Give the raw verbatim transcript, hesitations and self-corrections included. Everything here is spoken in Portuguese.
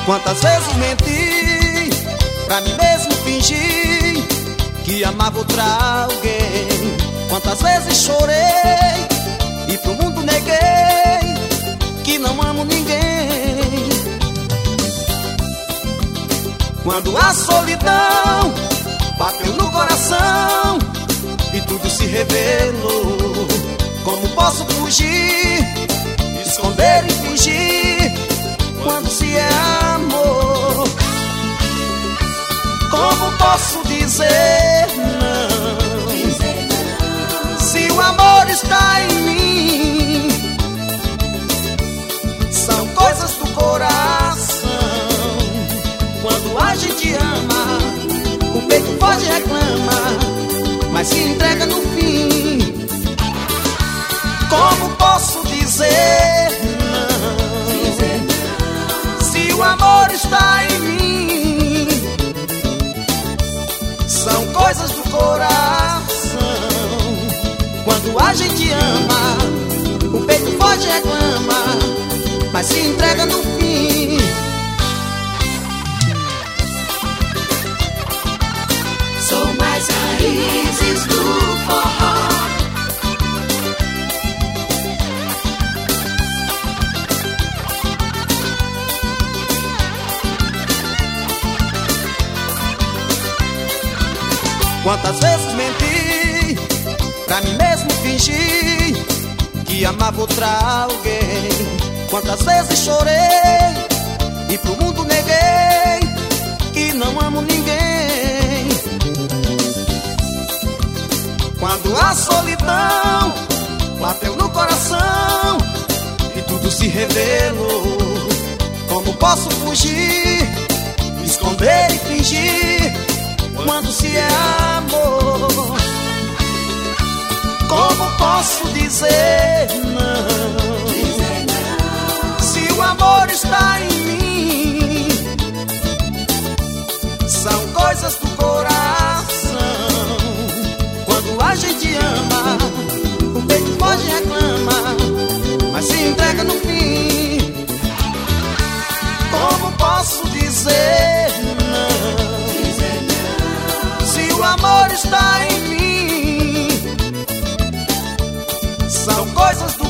Quantas vezes menti, pra mim mesmo fingi que amava outra alguém. Quantas vezes chorei e pro mundo neguei que não amo ninguém. Quando a solidão bateu no coração e tudo se revelou, como posso fugir, esconder e fingir quando se é amor? Como posso dizer não, dizer não se o amor está em mim? São coisas do coração. Quando a gente ama, o peito pode reclamar, mas se entrega no fim. Como posso dizer não, dizer não se o amor está em mim? São coisas do coração. Quando a gente ama, o peito pode reclamar, mas se entrega no fim. Sou mais raízes do forró. Quantas vezes menti, pra mim mesmo fingi que amava outra alguém. Quantas vezes chorei e pro mundo neguei que não amo ninguém. Quando a solidão bateu no coração e tudo se revelou, como posso fugir, esconder e fingir quando se é amor? Como posso dizer não, dizer não se o amor está em mim? São coisas do coração. Quando a gente ama, o peito pode reclamar, mas se entrega no fim. Como posso dizer não, dizer não se o amor está em mim? São coisas do